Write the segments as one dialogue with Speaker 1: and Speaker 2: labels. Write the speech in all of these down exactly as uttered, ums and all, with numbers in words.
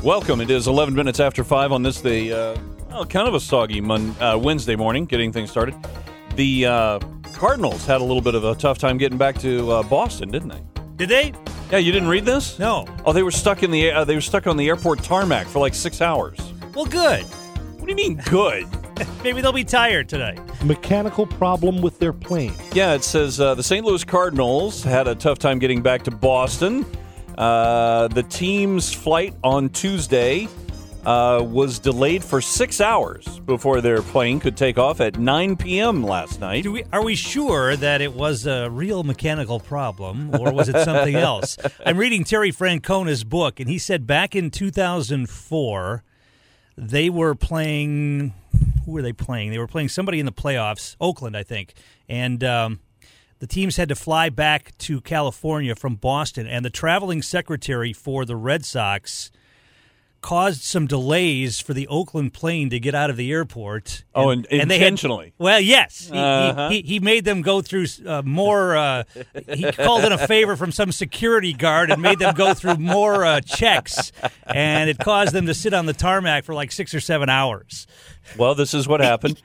Speaker 1: Welcome. It is eleven minutes after five on this, the uh, well, kind of a soggy Mon- uh, Wednesday morning, getting things started. The uh, Cardinals had a little bit of a tough time getting back to uh, Boston, didn't they?
Speaker 2: Did they?
Speaker 1: Yeah, you didn't read this?
Speaker 2: No.
Speaker 1: Oh, they were stuck in the uh, they were stuck on the airport tarmac for like six hours.
Speaker 2: Well, good.
Speaker 1: What do you mean good?
Speaker 2: Maybe they'll be tired today.
Speaker 3: Mechanical problem with their plane.
Speaker 1: Yeah, it says uh, the Saint Louis Cardinals had a tough time getting back to Boston. Uh, the team's flight on Tuesday uh, was delayed for six hours before their plane could take off at nine p.m. last night.
Speaker 2: Do we, are we sure that it was a real mechanical problem, or was it something else? I'm reading Terry Francona's book, and he said back in two thousand four, they were playing... Who were they playing? They were playing somebody in the playoffs, Oakland, I think, and... Um, The teams had to fly back to California from Boston, and the traveling secretary for the Red Sox caused some delays for the Oakland plane to get out of the airport.
Speaker 1: Oh, and,
Speaker 2: and
Speaker 1: intentionally.
Speaker 2: They had, well, yes. He,
Speaker 1: uh-huh.
Speaker 2: he, he made them go through uh, more uh, – he called in a favor from some security guard and made them go through more uh, checks, and it caused them to sit on the tarmac for like six or seven hours.
Speaker 1: Well, this is what happened.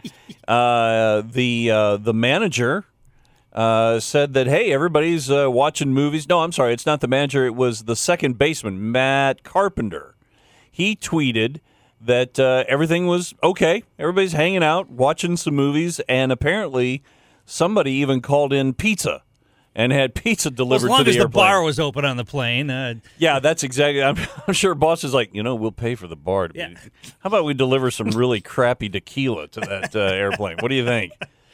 Speaker 1: uh, the uh, the manager – Uh, said that, hey, everybody's uh, watching movies. No, I'm sorry, it's not the manager. It was the second baseman, Matt Carpenter. He tweeted that uh, everything was okay. Everybody's hanging out, watching some movies, and apparently somebody even called in pizza and had pizza delivered
Speaker 2: well, as long
Speaker 1: to the
Speaker 2: as
Speaker 1: airplane.
Speaker 2: the bar was open on the plane. Uh,
Speaker 1: yeah, that's exactly. I'm, I'm sure boss is like, you know, we'll pay for the bar. To
Speaker 2: yeah.
Speaker 1: be, how about we deliver some really crappy tequila to that uh, airplane? What do you think?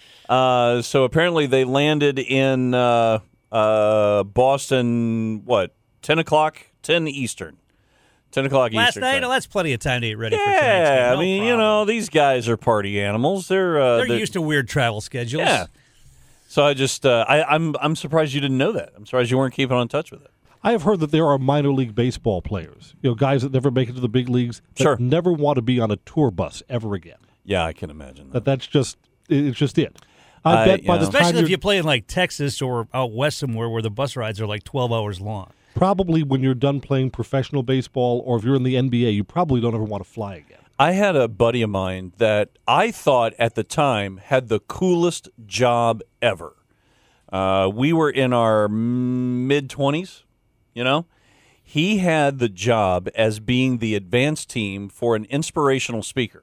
Speaker 1: Uh, so apparently they landed in uh, uh, Boston, what, ten o'clock? ten Eastern. ten o'clock
Speaker 2: Last
Speaker 1: Eastern.
Speaker 2: night?
Speaker 1: Time.
Speaker 2: Oh, that's plenty of time to get ready
Speaker 1: yeah,
Speaker 2: for tonight's game.
Speaker 1: I
Speaker 2: No
Speaker 1: mean,
Speaker 2: problem.
Speaker 1: you know, these guys are party animals. They're uh,
Speaker 2: They're
Speaker 1: they're
Speaker 2: used to weird travel schedules.
Speaker 1: Yeah. So I just, uh, I, I'm I'm surprised you didn't know that. I'm surprised you weren't keeping on touch with it.
Speaker 3: I have heard that there are minor league baseball players, you know, guys that never make it to the big leagues, that
Speaker 1: Sure.
Speaker 3: never want to be on a tour bus ever again.
Speaker 1: Yeah, I can imagine that.
Speaker 3: That that's just it's just it. I,
Speaker 1: I-
Speaker 3: bet by
Speaker 1: yeah.
Speaker 3: the time
Speaker 2: Especially if
Speaker 3: you're-
Speaker 2: you play in like Texas or out west somewhere where the bus rides are like twelve hours long.
Speaker 3: probably when you're done playing professional baseball, or if you're in the N B A, you probably don't ever want to fly again.
Speaker 1: I had a buddy of mine that I thought at the time had the coolest job ever. Uh, we were in our mid-twenties, you know. He had the job as being the advanced team for an inspirational speaker.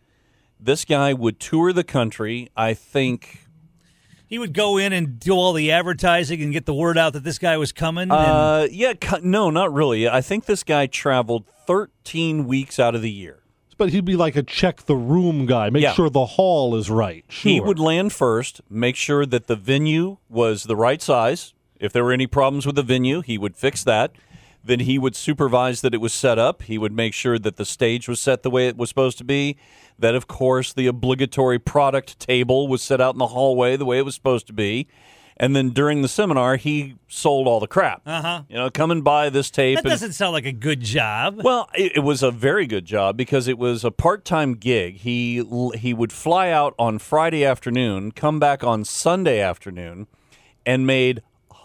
Speaker 1: This guy would tour the country, I think.
Speaker 2: He would go in and do all the advertising and get the word out that this guy was coming. and
Speaker 1: Uh, yeah, cu- no, not really. I think this guy traveled thirteen weeks out of the year.
Speaker 3: But he'd be like a check the room guy, make
Speaker 1: Yeah.
Speaker 3: sure the hall is right. Sure.
Speaker 1: He would land first, make sure that the venue was the right size. If there were any problems with the venue, he would fix that. Then he would supervise that it was set up. He would make sure that the stage was set the way it was supposed to be. That, of course, the obligatory product table was set out in the hallway the way it was supposed to be. And then during the seminar, he sold all the crap.
Speaker 2: Uh-huh.
Speaker 1: You know, come and buy this tape.
Speaker 2: that
Speaker 1: and-
Speaker 2: doesn't sound like a good job.
Speaker 1: well, it, it was a very good job because it was a part-time gig. He he would fly out on Friday afternoon, come back on Sunday afternoon, and made a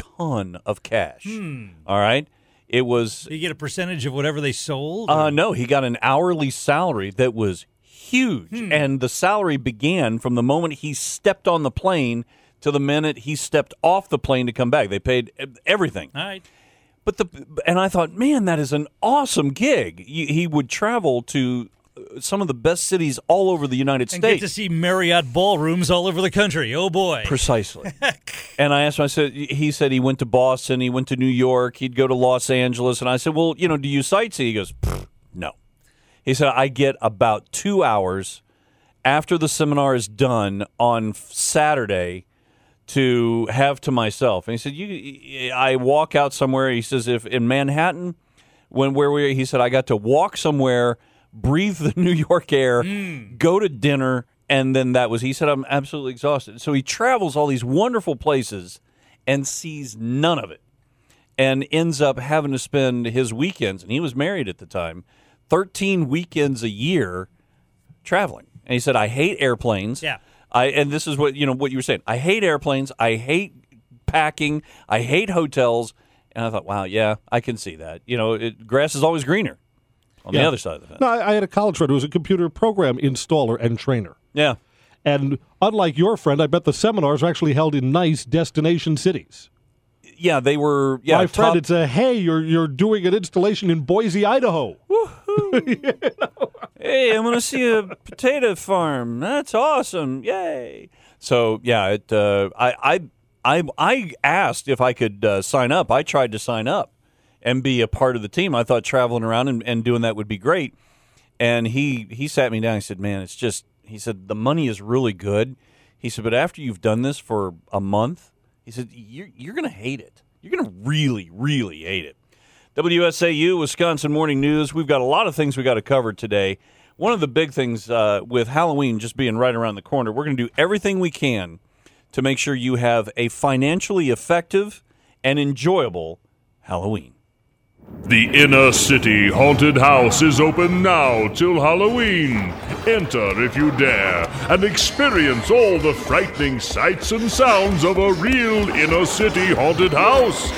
Speaker 1: ton of cash. All right? It was
Speaker 2: Do you get a percentage of whatever they sold?
Speaker 1: uh,
Speaker 2: or-
Speaker 1: no, he got an hourly salary that was huge, and the salary began from the moment he stepped on the plane to the minute he stepped off the plane to come back. They paid everything.
Speaker 2: All right.
Speaker 1: But the and I thought, man, that is an awesome gig. He, he would travel to some of the best cities all over the United
Speaker 2: And
Speaker 1: States.
Speaker 2: get to see Marriott ballrooms all over the country. Oh, boy.
Speaker 1: Precisely. And I asked him, I said, he said he went to Boston, he went to New York, he'd go to Los Angeles. And I said, well, you know, do you sightsee? He goes, no. He said, I get about two hours after the seminar is done on Saturday to have to myself. And he said, "You, I walk out somewhere." He says, "If in Manhattan, when where we," he said, "I got to walk somewhere, breathe the New York air,
Speaker 2: Mm.
Speaker 1: go to dinner, and then that was." He said, "I'm absolutely exhausted." So he travels all these wonderful places and sees none of it, and ends up having to spend his weekends. And he was married at the time, thirteen weekends a year traveling. And he said, "I hate airplanes."
Speaker 2: Yeah.
Speaker 1: I and this is what you know what you were saying. I hate airplanes. I hate packing. I hate hotels. And I thought, wow, yeah, I can see that. You know, it, grass is always greener. on
Speaker 3: Yeah.
Speaker 1: the other side of the fence.
Speaker 3: No, I, I had a college friend who was a computer program installer and trainer.
Speaker 1: Yeah.
Speaker 3: And unlike your friend, I bet the seminars are actually held in nice destination cities.
Speaker 1: Yeah, they were. Yeah,
Speaker 3: My friend,
Speaker 1: top-
Speaker 3: it's a, hey, you're you're doing an installation in Boise, Idaho.
Speaker 1: Hey, I'm going to see a potato farm. That's awesome. Yay. So, yeah, it. Uh, I, I I I asked if I could uh, sign up. I tried to sign up and be a part of the team. I thought traveling around and, and doing that would be great. And he, he sat me down. He said, man, it's just, he said, the money is really good. He said, but after you've done this for a month, he said, you're, you're going to hate it. You're going to really, really hate it. W S A U, Wisconsin Morning News. We've got a lot of things we got to cover today. One of the big things uh, with Halloween just being right around the corner, we're going to do everything we can to make sure you have a financially effective and enjoyable Halloween.
Speaker 4: The Inner City Haunted House is open now till Halloween. Enter if you dare and experience all the frightening sights and sounds of a real Inner City Haunted House.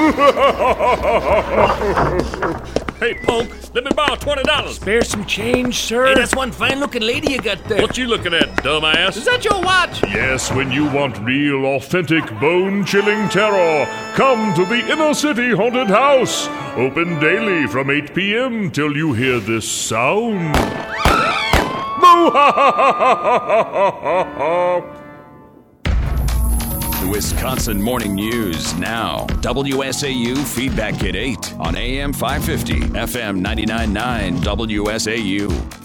Speaker 5: Hey, Punk, let me borrow twenty dollars.
Speaker 6: Spare some change, sir.
Speaker 5: Hey, that's one fine-looking lady you got there.
Speaker 6: What you looking at, dumbass?
Speaker 5: Is that your watch?
Speaker 4: Yes, when you want real, authentic, bone-chilling terror, come to the Inner City Haunted House. Open daily from eight p.m. till you hear this sound.
Speaker 7: The Wisconsin Morning News now. W S A U Feedback at eight on A M five fifty, F M ninety-nine point nine W S A U.